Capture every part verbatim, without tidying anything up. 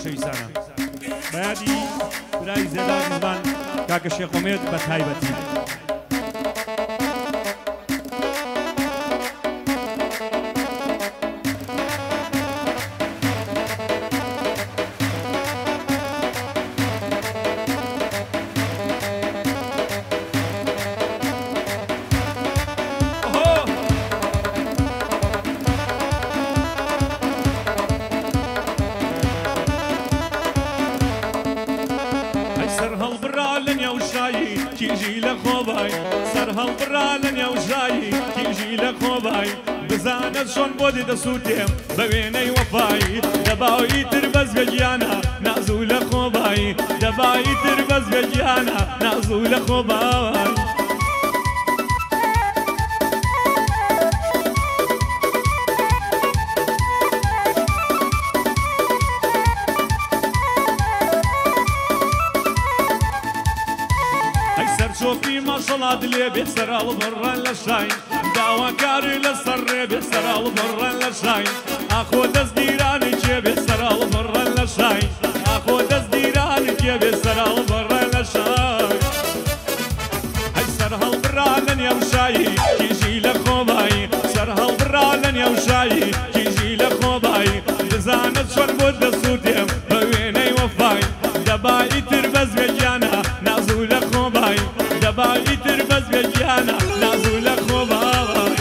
پێویستانە بەیادی برای زێدار میزبان کاکە شێخ ئومێد بە تایبەتی کیژی لە خۆبای سەر هەڵبڕا لە نێوژایی کیژی لە خۆبای بزانە چۆن بۆ دەسووتێم بە وێنەی وەفایی دەباوی تر بەس بە گیانە نازوو لە خۆبایی دەبایی تر بەس بە گیانە نازوو لە خۆبای چۆپی مەشەڵات لێ بێ سەراڵ بڕەن لە شاین داواکاری لەسەر ڕێ بێ سەراڵ بڕەن لە شاین ئاخۆ دەست دیرانی کێ بێ سەراڵ بڕەن لە شاین ئاخۆ دەست دیرانی کێ بێ سەراڵ بڕەن لە شاین هەی سەر هەڵبڕا لە نێوشایی کیژی لە خۆبایی سەر هەڵبڕا لە نێوشایی کیژی لە خۆبایی دەزانە چۆن بۆ دەسووتێم بە وێنەی وەفای دەبایی تر بەس بێ گیانە نازوو لە خۆبایی دەبایی تر بەس بێ گیانە نازوو لە خۆبای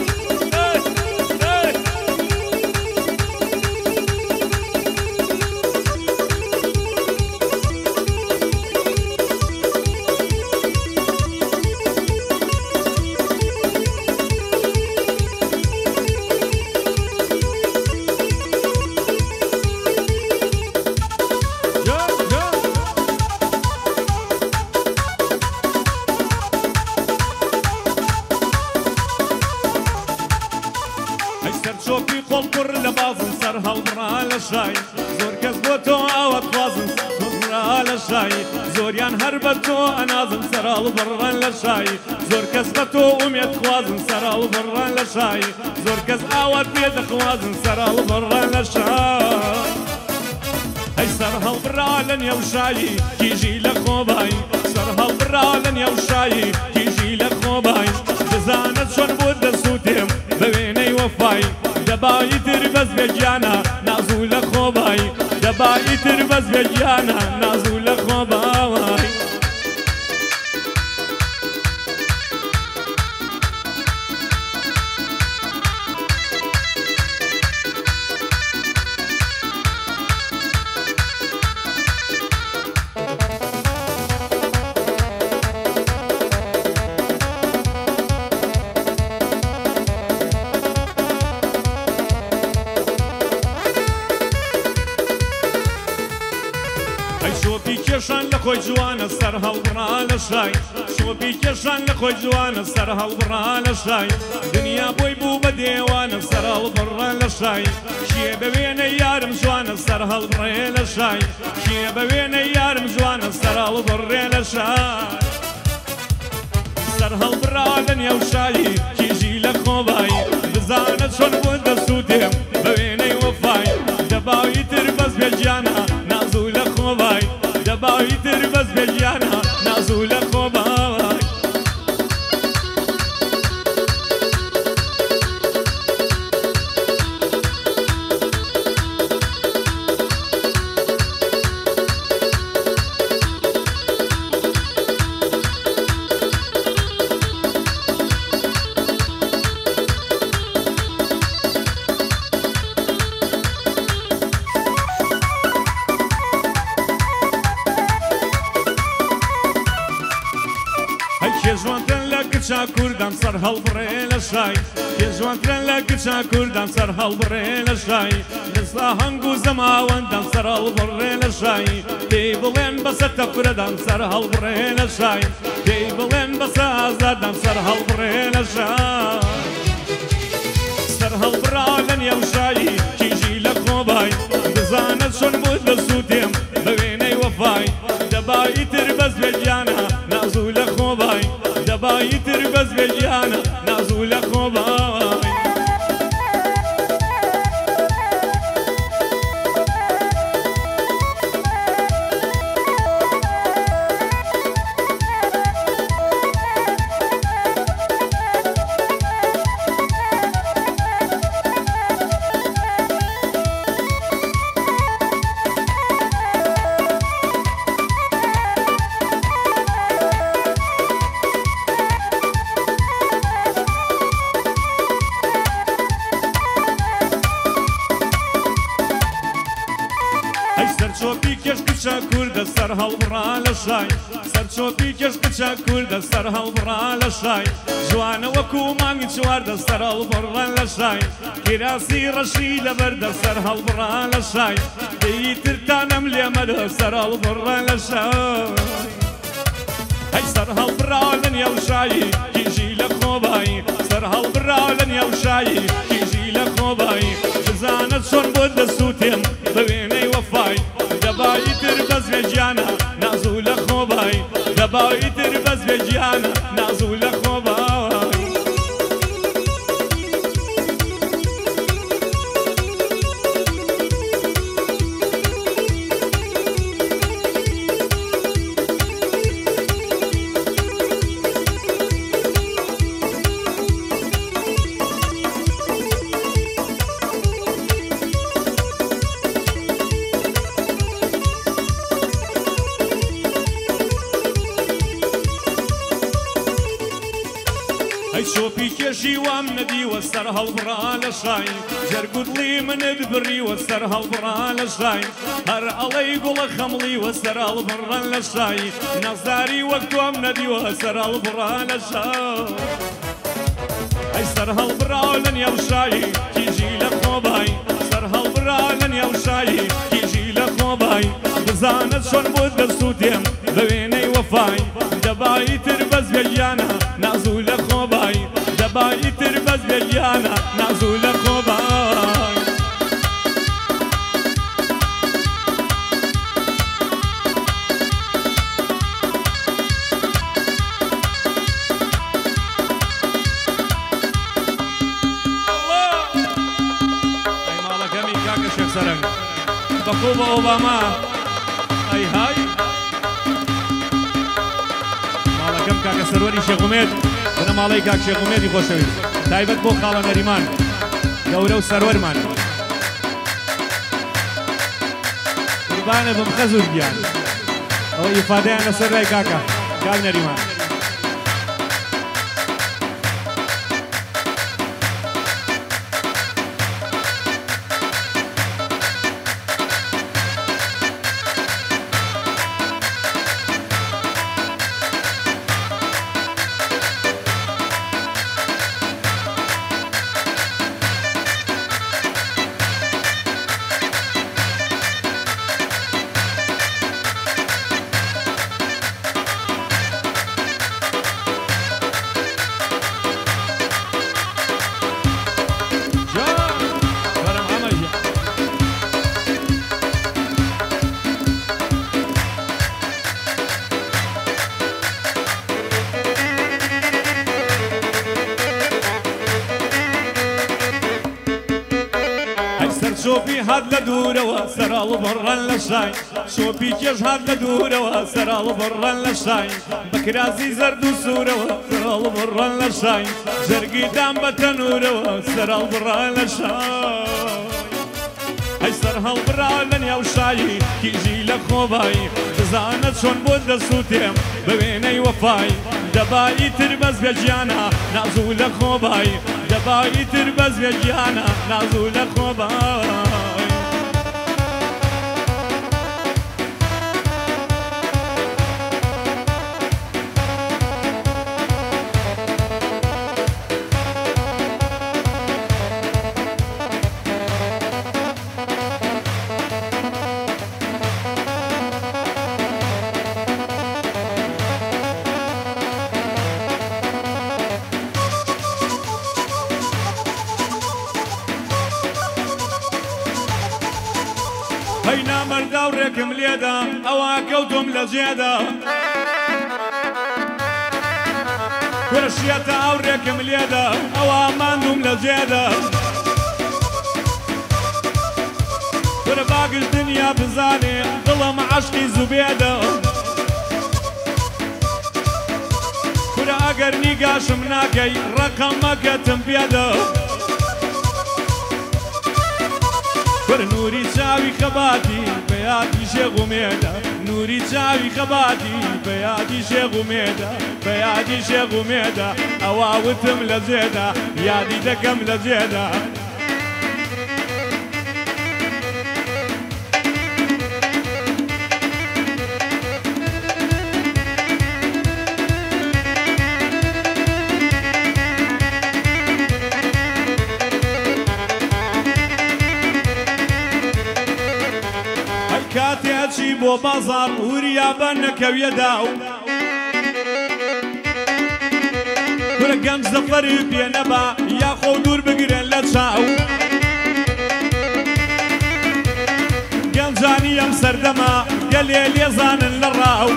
چۆپی خۆڵقڕ لە بازن سەر هەڵبڕا لە شای زۆر کەس بۆ تۆ ئاوە خوازن هەڵبڕا لە شای زۆریان هەر بە تۆ ئەنازن سەر هەڵبڕان لە شای زۆر کەس بە تۆ ئومێد خوازن سەر هەڵبڕان لە شای زۆر کەس ئاوات پێ دەخوازن سەر هەڵبڕان لە شای هەی سەر هەڵبڕا لە نێوشایی کیژی لە خۆبایی سەر هەڵبڕا لە نێوشایی کیژی لە خۆبایی دەزانە چۆن بۆ دەسووتێم بە وێنەی وەفایی دەبایی تر بەس بێ گیانە نازوو لە خۆبایی دەبایی تر بەس بێ گیانە نازوو لە خۆبایی شۆپی کێشان لە خۆی جوانە سەر هەڵبڕا لە شای شۆپی کێشان لە خۆی جوانە سەر هەڵبڕا لە شای دنیا بۆی بوو بە دێوانە سەر هەڵبڕا لە شای کێ بە وێنەی یارم جوانە سەر هەڵبڕێ لە شای کێ بە وێنەی یارم جوانە سەر هەڵبڕێ لە شای سەر هەڵبڕا لە نێوشایی کیژی لە خۆبایی بزانە چۆن بۆ دەسووتێم بە وێنەی وەفای دەباوی تر بەس بێ گیانە نازوو لە خۆبایی دەبایی تر بەس بێ گیانە نازوو لە خۆبایی کێژوانترن لە گچا کوردان سەر هەڵبڕێ لە شای کێژوانترن لە گچا کوردان سەر هەڵبڕێ لە شای لەسا هەنگ و زەماوەندان سەر هەڵبڕێ لە شای پێی بڵێن بەسەر تەفرەدان سەر هەڵبڕێ لە شای پێی بڵێن بەسەر ئازادان سەر هەڵبڕێ لە شای سەر هەڵبڕا لە نێوشایی کیژی لە خۆبای بزانە چۆن بۆ دەسووتێم بە وێنەی وەفای دەبایی تر بەس بێ گیانە نازوو لە خۆبای دەبایی تر بەس بێ گیانە نازوو لە خۆبای کچە کوردە سەر هەڵبڕا لە شای سەر چۆپی کێش کچە کوردە سەر هەڵبڕا لە شای جوانە وەکو مانگی چواردە سەر هەڵبڕا لە شای کراسی ڕەشی لەبەردە سەر هەڵبڕا لە شای دەیترتانەم لێمەدە سەر هەڵبڕا لە شای هەی سەر هەڵبڕا لە نێو شایی کیژی لە خۆبایی سەر هەڵبڕا لە نێو شایی کیژی لە خۆبایی بزانە چۆن بۆ دەسووتێم بە وێنەی وەفای دەبایی تر بەزوێ گیانە نازوو لە خۆبایی دەبایی تر بەزوێ گیانە نازوو لە خۆبایی ئەی شۆپی کێشی وام نەدیوە سەر هەڵبڕا لە شای جەرگوتڵی منت بڕیوە سەر هەڵبڕا لە شای هەر ئەڵەی گوڵە خەمڵیوە سەر هەڵبڕا لە شای نەزاری وەک تۆم نەدیوە سەر هەڵبڕا لە شای ئەی سەر هەڵبڕا لە نێو شایی کیژی لە خۆبای سەر هەڵبڕا لە نێو شایی کیژی لە خۆبای بزانە چۆن بۆ دەسووتێم بە وێنەی وەفای دەبایی تر بەزوێ گیانە نازوو لە خۆبایی دەبایی تر بەزوێ گیانە نازوو لە خۆبای ئەی ماڵەکەمی کاکە شێخ سەرنگ بەخۆ بە ئۆباما ئەی های ماڵەکەم کاکە سەروەری شێخ عومێد بنە ماڵەی کاک شێخ عومێدی خۆشەویست تایبەت بۆ خاڵە نەریمان گەورە و سەروەرمان قوربانە بم خەزوور گیان ئەوە ئیفادەیان لەسەر ڕای کاکە کاک نەریمان شۆپی هات لە دوورەوە سەراڵ بڕەن لە شای شۆپی کێش هات لە دوورەوە سەراڵ بڕەن لە شای بەکرازی زەرد و سوورەوە سەراڵ بڕەن لە شای جەرگیدان بە تەنورەوە سەراڵ بڕەن لە شای ئەی سەر هەڵبڕا لە نێو شایی کیژی لە خۆبایی بزانە چۆن بۆ دەسووتێم بە وێنەی وەفای دەبایی تر بەزوێ گیانە نازوو لە خۆبایی دەبایی تر بەزوێ گیانە نازوو لە خۆبایی هەی نامەردا و ڕێکم لێدا ئەوە کەوتم لە جێدا کورشیەتە ئەو ڕێکم لێدا ئەوە ماندوم لە جێدا کورە باگش دنیا بزانێ دڵم عەشقی زوبێدا کورە ئەگەر نیگاشم ناکەی ڕەقەمەکەتم پێدا کورە نوری چاوی خەباتی بە یادی شێخ عومێدا نوری چاوی خەباتی بە یادی شێخ عومێدا بە یادی شێخ عومێدا ئەوا وتم لە جێدا یادی دەکەم لە جێدا بازار وریا بەنەکەویەدا و کورە گەنج زەفەری پێنەبا یاخۆ دوور بگرن لە چاو گەنجانی ئەم سەردەما گەلێ لێزانن لە ڕاو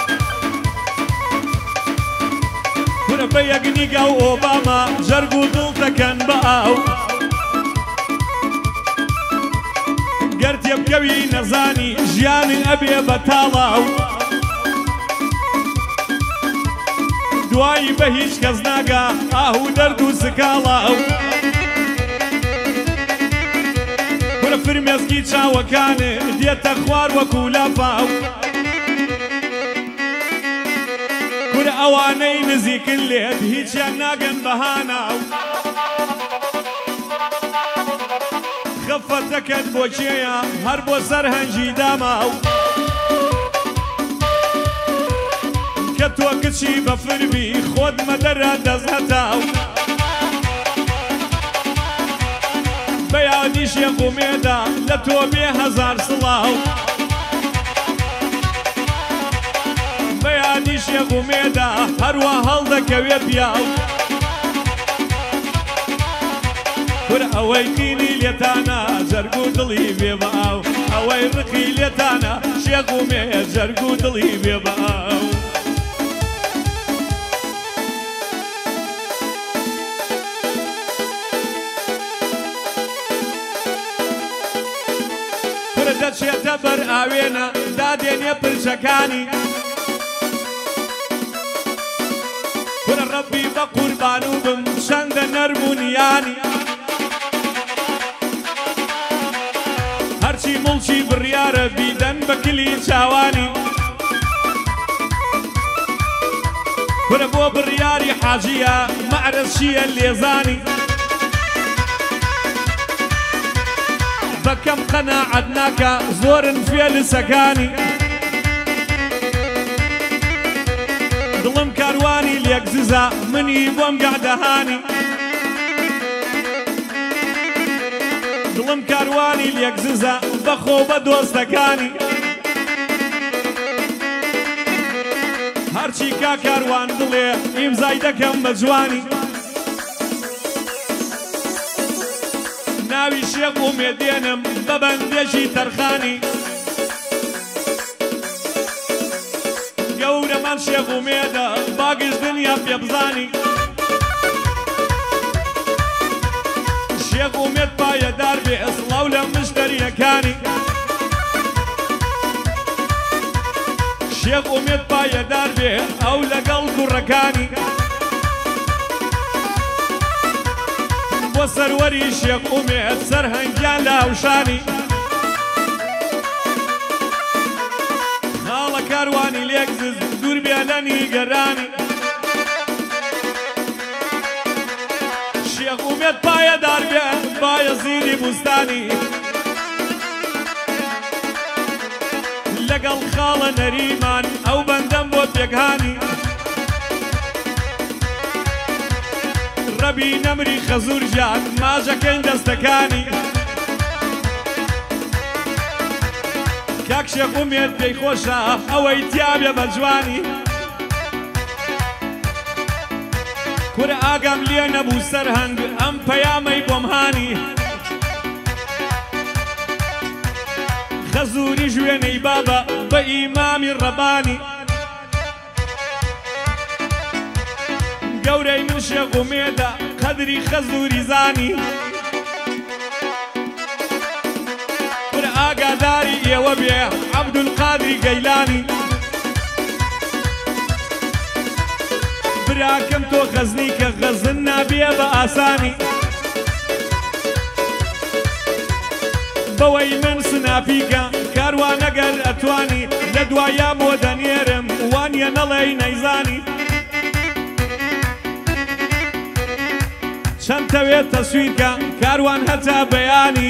کورە بە یەکنیگا و ئۆباما جەرگ و دڵ دەکەن بە ئاو گەر تێبکەوی نەزانی ژیانی ئەبێ بە تاڵاو دوایی بە هیچ کەس ناگا ئاهو دەرد و سکاڵاو کورە فرمێسکی چاوەکانێ دێتە خوار وەکو لافاو کورە ئەوانەی نزیکن لێت هیچیان ناگەن بەهاناو خەفەتەکەت بۆ کێیە هەر بۆ سەر هەنجی داماو کە تۆ کچی بە فرمی خۆت مەدەرە دەست هەتاو بە یادی شێخ و مێدا لە تۆ بێ هەزار سڵاو بە یادی شێخ و مێدا هەروە هەڵدەکەوێ پیاو کورە ئەوەی قینی لێتانە جەرگ و دڵی بێ بە ئاو ئەوەی ڕقی لێتانە شێخ و مێ جەرگ و دڵی بێ بە ئاو کورە دەچێتە بەر ئاوێنە دادێنێ پرچەکانی کورە ڕەبی بە قوربان و بم چەندە نەرمونیانی هەرچی مڵچی بڕیارە بیدەن بە کلی چاوانی کورە بۆ بڕیاری حاجیە مەعرەز چیە لێزانی بەکەم قەناعەت ناکە زۆرن فێلسەکانی دڵم کاروانی لێک ززا منی بۆم گادەهانی دڵم کاروانی لێک ززا بەخۆ بە دۆستەکانی هەرچی کا کاروان دڵێ ئیمزای دەکەم بە جوانی ناوی شێخ و مێدێنم بە بەندێکی تەرخانی گەورەمان شێخ و مێدە باگش دنیا پێ بزانی شێخ و مێد پایەدار بێ ئەسڵاو لە مشتەریەکانی شێخ و مێد پایەدار بێ ئەو لەگەڵ کوڕەکانی بۆ سەروەری شێخ و مێد سەرهەنگیان لە هەوشانی خاڵە کاروانی لێک زز دوور بێ لە نیگەرانی شێخ و مێد پایەدار بێ بایەزیدی بوستانی لەگەڵ خاڵە نەریمان ئەو بەندەم بۆ پێکهانی ڕەبی نەمری خەزوور ژیان ماژەکەین دەستەکانی کاک شێخ و مێد پێی خۆشە ئەوەی تیابێ بە جوانی کورە ئاگام لێ نەبوو سەرهەنگ ئەم پەیامەی بۆم هانی خەزووری ژوێنەی بابە بە ئیمامی ڕەبانی گەورەی من شێخ و مێدە قەدری خەزووری زانی کورە ئاگاداری ئێوە بێ عەبدولقادری گەیلانی براکەم تۆ خەزنی کە خەزن نابێ بە ئاسانی بەوەی من سنافیکە کاروان ئەگەر ئەتوانی لە دوایە بۆ دەنێرم وانیە نەڵێی نەیزانی چەند تەوێت تەسویرکە کاروان هەتا بەیانی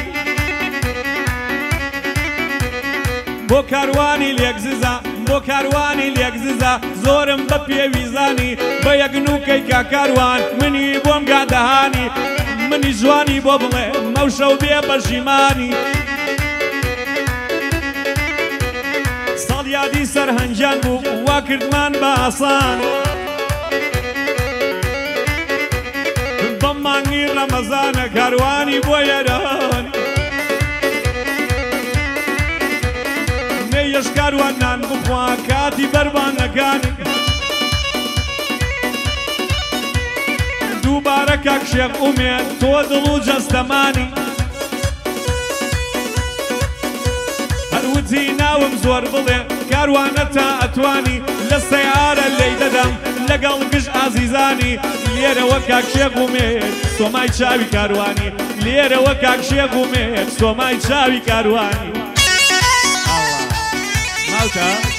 بۆ کاروانی لێک ززا بۆ کاروانی لێک ززا زۆرم بە پێویزانی بە یەکنووکەی کا کاروان منی بۆم گادەهانی منی جوانی بۆ بڵێ مەوشە و بێ بە ژیمانی یادی سەرهەنجان بوو وا کردمان بە ئاسان بەم مانگی ڕەمەزانە کاروانی بۆ یاران نەیەش کاروان نان بخوا کاتی بەربانەکانی دووبارە کاک شێخ ئومێد تۆ دڵ و جەستەمانی هەروتی ناوم زۆر بڵێ کاروانە تا ئەتوانی لە سەیارە لێی دەدەم لەگەڵ گشت ئازیزانی لێرەوە کاک شێخ ئومێد سۆمای چاوی کاروانی لێرەوە کاک شێخ ئومێد سۆمای چاوی کاروانی ماوتە